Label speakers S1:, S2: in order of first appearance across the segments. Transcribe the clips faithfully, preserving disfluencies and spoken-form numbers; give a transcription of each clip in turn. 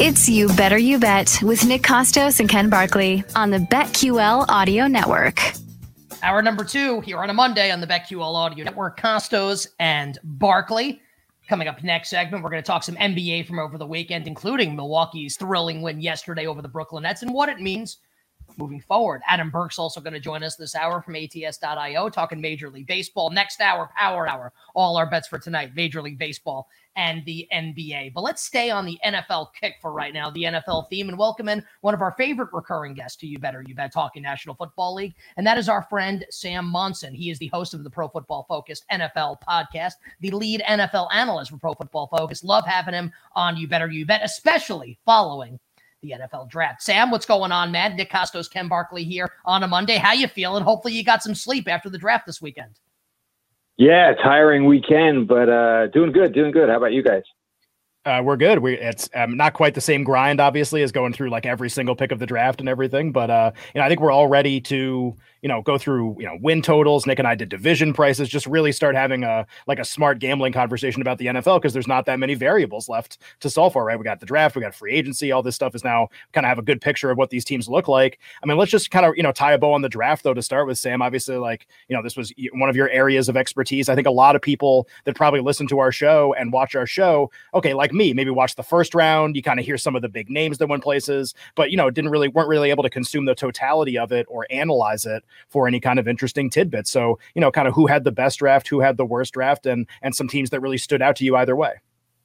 S1: It's You Better You Bet with Nick Costos and Ken Barkley on the BetQL Audio Network.
S2: Hour number two here on a Monday on the BetQL Audio Network. Costos and Barkley. Coming up next segment, we're going to talk some N B A from over the weekend, including Milwaukee's thrilling win yesterday over the Brooklyn Nets and what it means moving forward. Adam Burke's also going to join us this hour from A T S dot I O, talking Major League Baseball. Next hour, Power Hour. All our bets for tonight, Major League Baseball and the N B A. But let's stay on the N F L kick for right now, the N F L theme, and welcome in one of our favorite recurring guests to You Better You Bet, talking National Football League, and that is our friend Sam Monson. He is the host of the Pro Football Focused N F L podcast, the lead N F L analyst for Pro Football Focus. Love having him on You Better You Bet, especially following the N F L draft. Sam, what's going on, man? Nick Costos, Ken Barkley here on a Monday. How you feeling? Hopefully you got some sleep after the draft this weekend.
S3: Yeah, tiring weekend, but uh, doing good, doing good. How about you guys?
S4: Uh, we're good. We it's um, not quite the same grind, obviously, as going through like every single pick of the draft and everything. But uh, you know, I think we're all ready to you know go through you know win totals. Nick and I did division prices. Just really start having a like a smart gambling conversation about the N F L because there's not that many variables left to solve for. Right? We got the draft, we got free agency. All this stuff is now kind of have a good picture of what these teams look like. I mean, let's just kind of you know tie a bow on the draft though to start with, Sam. Obviously, like you know this was one of your areas of expertise. I think a lot of people that probably listen to our show and watch our show, okay, like me, maybe watch the first round, you kind of hear some of the big names that went places, but you know, didn't really weren't really able to consume the totality of it or analyze it for any kind of interesting tidbits. So, you know, kind of who had the best draft, who had the worst draft, and and some teams that really stood out to you either way.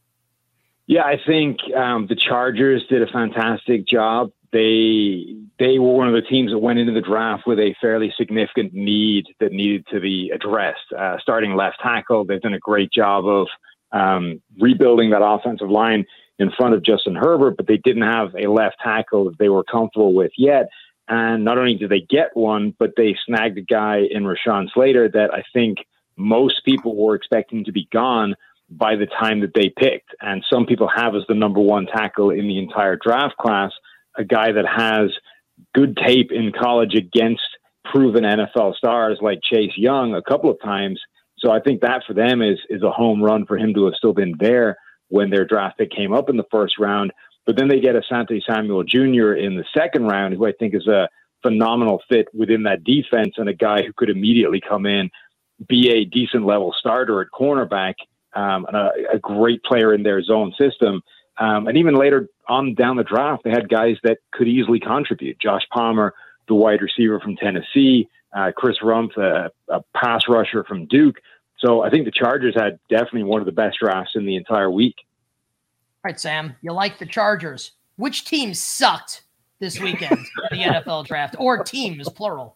S3: Yeah, I think um, the Chargers did a fantastic job. They they were one of the teams that went into the draft with a fairly significant need that needed to be addressed. Uh, starting left tackle, they've done a great job of um, rebuilding that offensive line in front of Justin Herbert, but they didn't have a left tackle that they were comfortable with yet. And not only did they get one, but they snagged a guy in Rashawn Slater that I think most people were expecting to be gone by the time that they picked. And some people have as the number one tackle in the entire draft class, a guy that has good tape in college against proven N F L stars like Chase Young a couple of times. So I think that for them is is a home run for him to have still been there when their draft pick came up in the first round. But then they get Asante Samuel Junior in the second round, who I think is a phenomenal fit within that defense and a guy who could immediately come in, be a decent level starter at cornerback, um, and a, a great player in their zone system. Um, and even later on down the draft, they had guys that could easily contribute. Josh Palmer, the wide receiver from Tennessee, uh, Chris Rumph, a, a pass rusher from Duke. So I think the Chargers had definitely one of the best drafts in the entire week.
S2: All right, Sam, you like the Chargers. Which team sucked this weekend in the N F L draft, or teams, plural?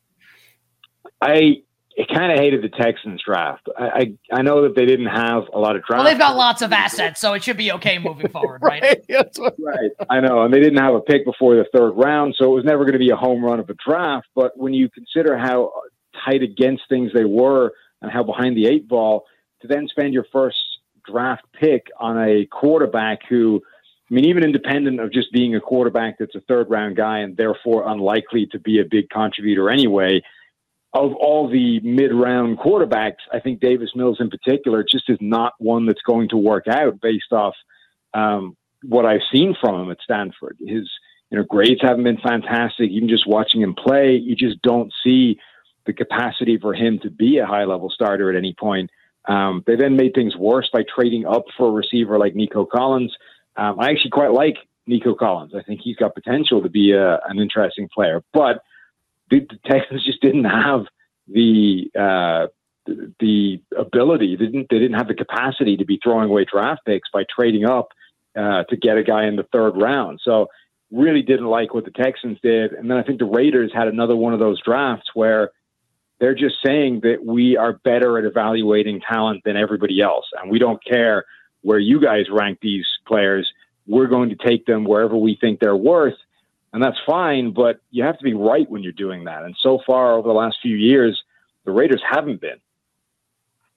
S3: I kind of hated the Texans draft. I, I I know that they didn't have a lot of draft.
S2: Well, they've got lots of assets, so it should be okay moving forward, right?
S3: right, that's what, right. I know, and they didn't have a pick before the third round, so it was never going to be a home run of a draft. But when you consider how tight against things they were and how behind the eight ball, to then spend your first draft pick on a quarterback who, I mean, even independent of just being a quarterback that's a third round guy and therefore unlikely to be a big contributor anyway, of all the mid round quarterbacks, I think Davis Mills in particular just is not one that's going to work out based off um, what I've seen from him at Stanford. His you know grades haven't been fantastic. Even just watching him play, you just don't see the capacity for him to be a high level starter at any point. Um, they then made things worse by trading up for a receiver like Nico Collins. Um, I actually quite like Nico Collins. I think he's got potential to be a, an interesting player, but the, the Texans just didn't have the, uh, the the ability. They didn't they didn't have the capacity to be throwing away draft picks by trading up uh, to get a guy in the third round. So really didn't like what the Texans did. And then I think the Raiders had another one of those drafts where they're just saying that we are better at evaluating talent than everybody else. And we don't care where you guys rank these players. We're going to take them wherever we think they're worth. And that's fine, but you have to be right when you're doing that. And so far over the last few years, the Raiders haven't been.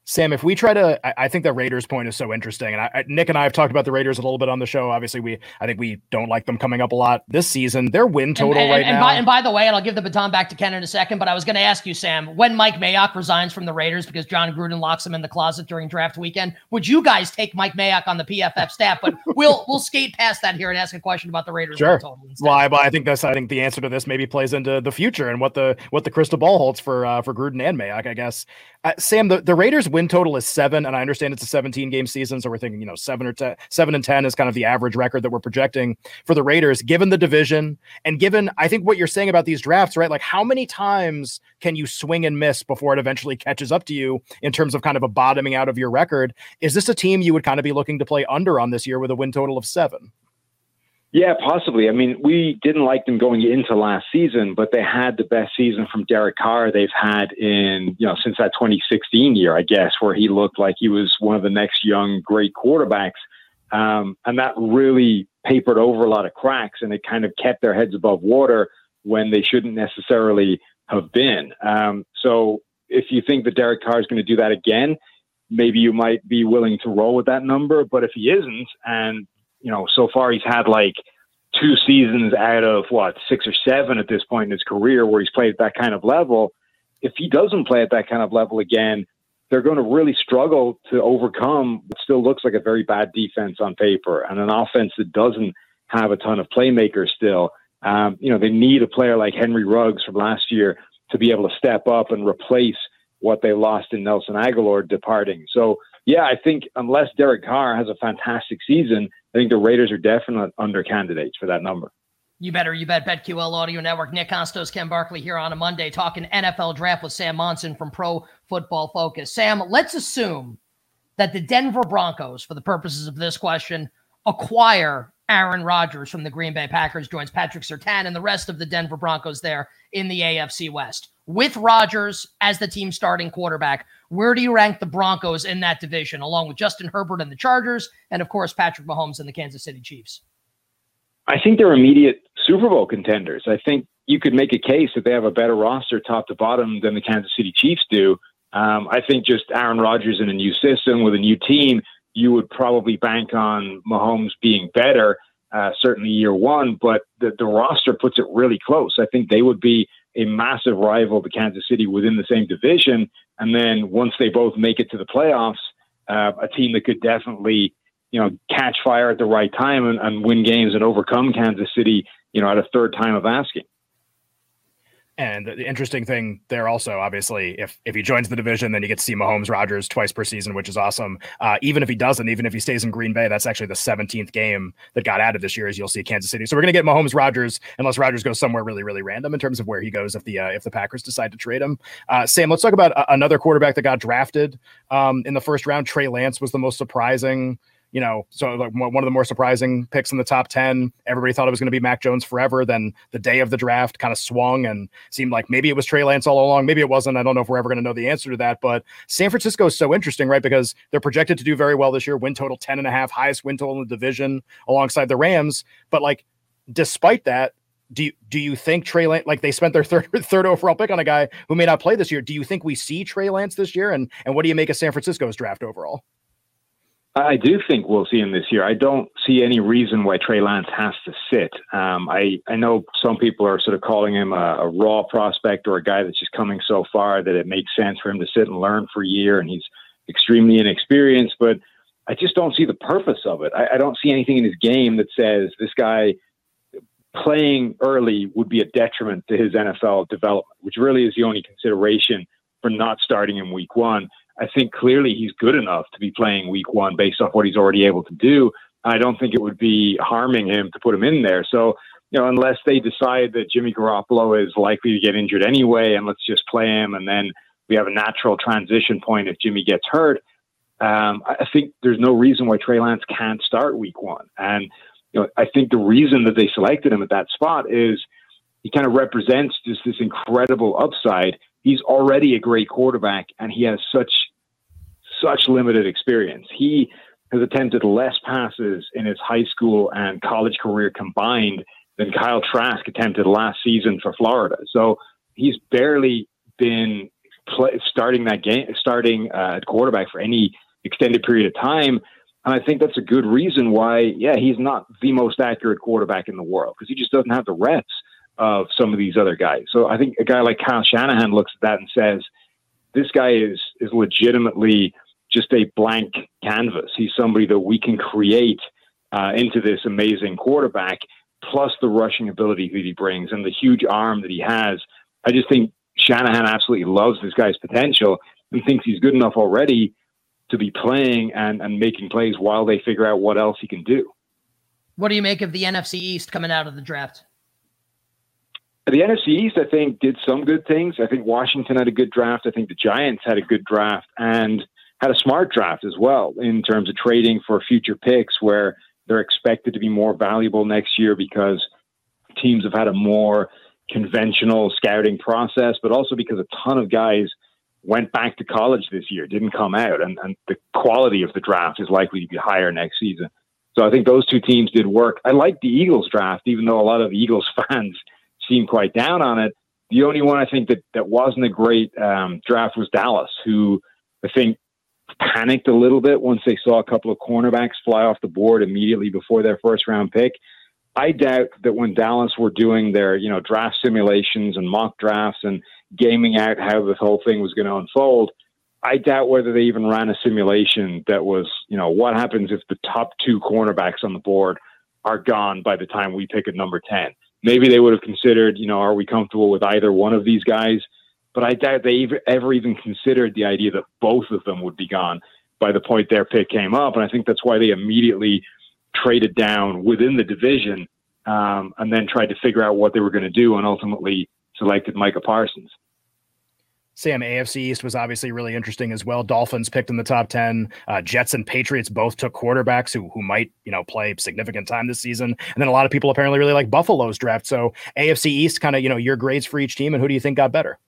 S4: Sam, if we try to, I, I think the Raiders point is so interesting. And I, I, Nick and I have talked about the Raiders a little bit on the show. Obviously, we, I think we don't like them coming up a lot this season. Their win total
S2: and, and,
S4: right
S2: and
S4: now.
S2: By, and by the way, and I'll give the baton back to Ken in a second, but I was going to ask you, Sam, when Mike Mayock resigns from the Raiders because John Gruden locks him in the closet during draft weekend, would you guys take Mike Mayock on the P F F staff? But we'll, we'll skate past that here and ask a question about the Raiders.
S4: Sure.
S2: Win total instead.
S4: Well, I, I think that's, I think the answer to this maybe plays into the future and what the, what the crystal ball holds for, uh, for Gruden and Mayock, I guess. Uh, Sam, the, the Raiders win total is seven, and I understand it's a seventeen game season, so we're thinking, you know, seven or ten, seven and ten is kind of the average record that we're projecting for the Raiders, given the division and given, I think what you're saying about these drafts, right? Like, how many times can you swing and miss before it eventually catches up to you in terms of kind of a bottoming out of your record? Is this a team you would kind of be looking to play under on this year with a win total of seven?
S3: Yeah, possibly. I mean, we didn't like them going into last season, but they had the best season from Derek Carr they've had in, you know, since that twenty sixteen year, I guess, where he looked like he was one of the next young, great quarterbacks. Um, and that really papered over a lot of cracks, and it kind of kept their heads above water when they shouldn't necessarily have been. Um, so if you think that Derek Carr is going to do that again, maybe you might be willing to roll with that number. But if he isn't, and you know, so far he's had like two seasons out of what, six or seven at this point in his career where he's played at that kind of level. If he doesn't play at that kind of level again, they're going to really struggle to overcome what still looks like a very bad defense on paper and an offense that doesn't have a ton of playmakers still. Um, you know, they need a player like Henry Ruggs from last year to be able to step up and replace what they lost in Nelson Aguilar departing. So, yeah, I think unless Derek Carr has a fantastic season, I think the Raiders are definitely under candidates for that number.
S2: You better, you bet. BetQL Audio Network. Nick Kostos, Ken Barkley here on a Monday talking N F L draft with Sam Monson from Pro Football Focus. Sam, let's assume that the Denver Broncos, for the purposes of this question, acquire Aaron Rodgers from the Green Bay Packers, joins Patrick Surtain and the rest of the Denver Broncos there in the A F C West. With Rodgers as the team starting quarterback, where do you rank the Broncos in that division, along with Justin Herbert and the Chargers, and of course, Patrick Mahomes and the Kansas City Chiefs?
S3: I think they're immediate Super Bowl contenders. I think you could make a case that they have a better roster top to bottom than the Kansas City Chiefs do. Um, I think just Aaron Rodgers in a new system with a new team, you would probably bank on Mahomes being better, uh, certainly year one, but the, the roster puts it really close. I think they would be a massive rival to Kansas City within the same division. And then once they both make it to the playoffs, uh, a team that could definitely, you know, catch fire at the right time and, and win games and overcome Kansas City, you know, at a third time of asking.
S4: And the interesting thing there also, obviously, if if he joins the division, then you get to see Mahomes, Rodgers twice per season, which is awesome. Uh, even if he doesn't, even if he stays in Green Bay, that's actually the seventeenth game that got added this year, as you'll see Kansas City. So we're going to get Mahomes, Rodgers, unless Rodgers goes somewhere really, really random in terms of where he goes if the uh, if the Packers decide to trade him. Uh, Sam, let's talk about uh, another quarterback that got drafted um, in the first round. Trey Lance was the most surprising. You know, so like one of the more surprising picks in the top ten. Everybody thought it was going to be Mac Jones forever. Then the day of the draft kind of swung and seemed like maybe it was Trey Lance all along. Maybe it wasn't. I don't know if we're ever going to know the answer to that. But San Francisco is so interesting, right? Because they're projected to do very well this year. Win total ten and a half, highest win total in the division alongside the Rams. But like, despite that, do you, do you think Trey Lance, like they spent their third third overall pick on a guy who may not play this year? Do you think we see Trey Lance this year? And and what do you make of San Francisco's draft overall?
S3: I do think we'll see him this year. I don't see any reason why Trey Lance has to sit. Um, I, I know some people are sort of calling him a, a raw prospect or a guy that's just coming so far that it makes sense for him to sit and learn for a year, and he's extremely inexperienced, but I just don't see the purpose of it. I, I don't see anything in his game that says this guy playing early would be a detriment to his N F L development, which really is the only consideration for not starting in week one. I think clearly he's good enough to be playing week one based off what he's already able to do. I don't think it would be harming him to put him in there. So, you know, unless they decide that Jimmy Garoppolo is likely to get injured anyway, and let's just play him, and then we have a natural transition point if Jimmy gets hurt, um, I think there's no reason why Trey Lance can't start week one. And, you know, I think the reason that they selected him at that spot is he kind of represents just this incredible upside. He's already a great quarterback, and he has such such limited experience. He has attempted less passes in his high school and college career combined than Kyle Trask attempted last season for Florida. So he's barely been play, starting that game, starting uh, at quarterback for any extended period of time. And I think that's a good reason why, yeah, he's not the most accurate quarterback in the world, because he just doesn't have the reps of some of these other guys. So I think a guy like Kyle Shanahan looks at that and says, this guy is is legitimately just a blank canvas. He's somebody that we can create uh, into this amazing quarterback, plus the rushing ability that he brings and the huge arm that he has. I just think Shanahan absolutely loves this guy's potential and thinks he's good enough already to be playing and, and making plays while they figure out what else he can do.
S2: What do you make of the N F C East coming out of the draft?
S3: The N F C East, I think, did some good things. I think Washington had a good draft. I think the Giants had a good draft and had a smart draft as well in terms of trading for future picks where they're expected to be more valuable next year because teams have had a more conventional scouting process, but also because a ton of guys went back to college this year, didn't come out, and, and the quality of the draft is likely to be higher next season. So I think those two teams did work. I like the Eagles draft, even though a lot of Eagles fans seem quite down on it. The only one I think that, that wasn't a great um, draft was Dallas, who I think panicked a little bit once they saw a couple of cornerbacks fly off the board immediately before their first round pick. I doubt that when Dallas were doing their, you know, draft simulations and mock drafts and gaming out how this whole thing was going to unfold, I doubt whether they even ran a simulation that was, you know, what happens if the top two cornerbacks on the board are gone by the time we pick at number ten. Maybe they would have considered, you know, are we comfortable with either one of these guys? But I doubt they ever, ever even considered the idea that both of them would be gone by the point their pick came up. And I think that's why they immediately traded down within the division um, and then tried to figure out what they were going to do and ultimately selected Micah Parsons.
S4: Sam, A F C East was obviously really interesting as well. Dolphins picked in the top ten. Uh, Jets and Patriots both took quarterbacks who who might, you know, play significant time this season. And then a lot of people apparently really like Buffalo's draft. So A F C East, kind of, you know, your grades for each team, and who do you think got better?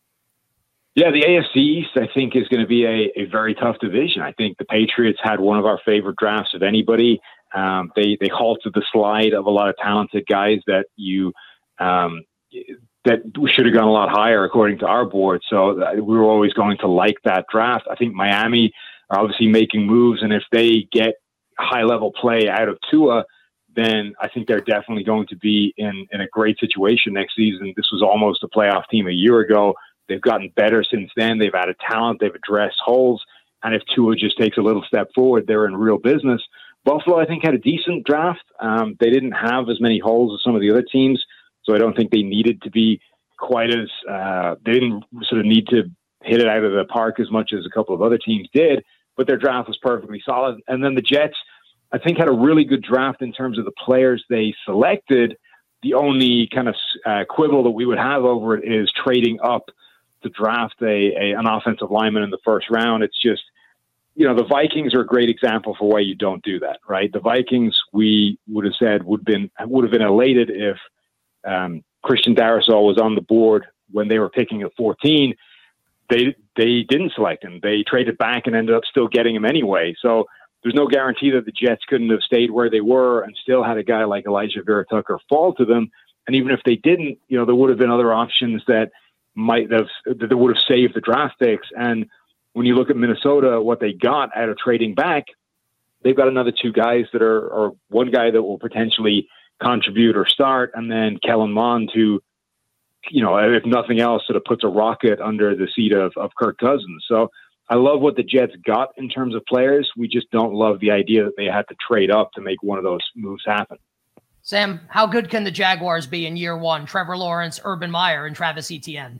S3: Yeah, the A F C East, I think, is going to be a, a very tough division. I think the Patriots had one of our favorite drafts of anybody. Um, they they halted the slide of a lot of talented guys that you um, that should have gone a lot higher according to our board. So we were always going to like that draft. I think Miami are obviously making moves, and if they get high level play out of Tua, then I think they're definitely going to be in, in a great situation next season. This was almost a playoff team a year ago. They've gotten better since then. They've added talent. They've addressed holes. And if Tua just takes a little step forward, they're in real business. Buffalo, I think, had a decent draft. Um, they didn't have as many holes as some of the other teams, so I don't think they needed to be quite as uh, – they didn't sort of need to hit it out of the park as much as a couple of other teams did, but their draft was perfectly solid. And then the Jets, I think, had a really good draft in terms of the players they selected. The only kind of uh, quibble that we would have over it is trading up to draft a, a an offensive lineman in the first round. It's just, you know, the Vikings are a great example for why you don't do that, right? The Vikings, we would have said would been would have been elated if um, Christian Darrisaw was on the board when they were picking at fourteen. They they didn't select him. They traded back and ended up still getting him anyway. So there's no guarantee that the Jets couldn't have stayed where they were and still had a guy like Elijah Vera Tucker fall to them. And even if they didn't, you know, there would have been other options that might have that would have saved the draft picks. And when you look at Minnesota, what they got out of trading back, they've got another two guys that are, or one guy that will potentially contribute or start, and then Kellen Mond, who, you know, if nothing else, sort of puts a rocket under the seat of, of Kirk Cousins. So I love what the Jets got in terms of players. We just don't love the idea that they had to trade up to make one of those moves happen.
S2: Sam, how good can the Jaguars be in year one? Trevor Lawrence, Urban Meyer, and Travis Etienne.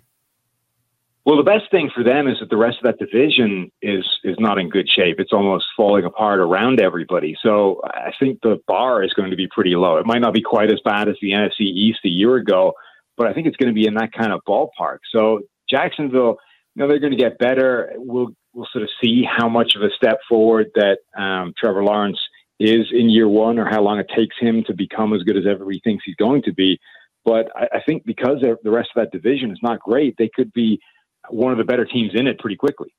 S3: Well, the best thing for them is that the rest of that division is is not in good shape. It's almost falling apart around everybody. So I think the bar is going to be pretty low. It might not be quite as bad as the N F C East a year ago, but I think it's going to be in that kind of ballpark. So Jacksonville, you know, they're going to get better. We'll we'll sort of see how much of a step forward that um, Trevor Lawrence is in year one, or how long it takes him to become as good as everybody thinks he's going to be. But I, I think because the rest of that division is not great, they could be one of the better teams in it pretty quickly.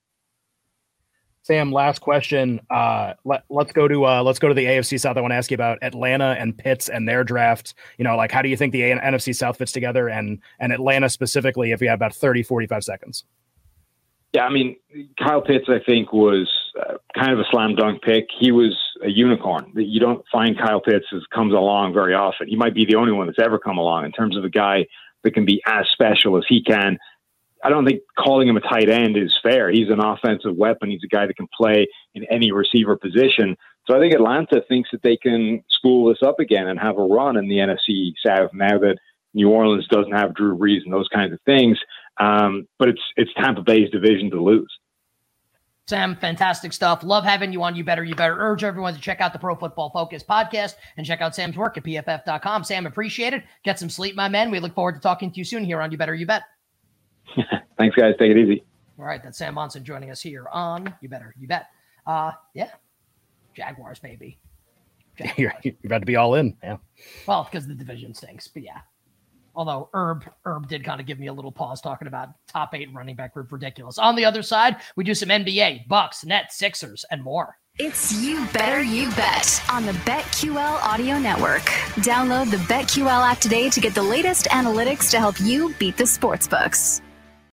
S4: Sam, last question. Uh, let, let's go to uh, let's go to the A F C South. I want to ask you about Atlanta and Pitts and their draft. You know, like, how do you think the N F C South fits together, and and Atlanta specifically, if you have about thirty, forty-five seconds?
S3: Yeah, I mean, Kyle Pitts, I think, was uh, kind of a slam dunk pick. He was a unicorn. You don't find Kyle Pitts as comes along very often. He might be the only one that's ever come along in terms of a guy that can be as special as he can. I don't think calling him a tight end is fair. He's an offensive weapon. He's a guy that can play in any receiver position. So I think Atlanta thinks that they can spool this up again and have a run in the N F C South now that New Orleans doesn't have Drew Brees and those kinds of things. Um, but it's it's Tampa Bay's division to lose.
S2: Sam, fantastic stuff. Love having you on. You better, you better urge everyone to check out the Pro Football Focus podcast and check out Sam's work at P F F dot com. Sam, appreciate it. Get some sleep, my man. We look forward to talking to you soon here on You Better You Bet.
S3: Thanks, guys. Take it easy.
S2: All right. That's Sam Monson joining us here on You Better You Bet. Uh, yeah. Jaguars, baby. Jaguars.
S4: You're, you're about to be all in. Yeah.
S2: Well, because the division stinks, but yeah. Although Herb, Herb did kind of give me a little pause talking about top eight running back group ridiculous. On the other side, we do some N B A, Bucks, Nets, Sixers, and more.
S1: It's You Better You Bet on the BetQL Audio Network. Download the BetQL app today to get the latest analytics to help you beat the sportsbooks.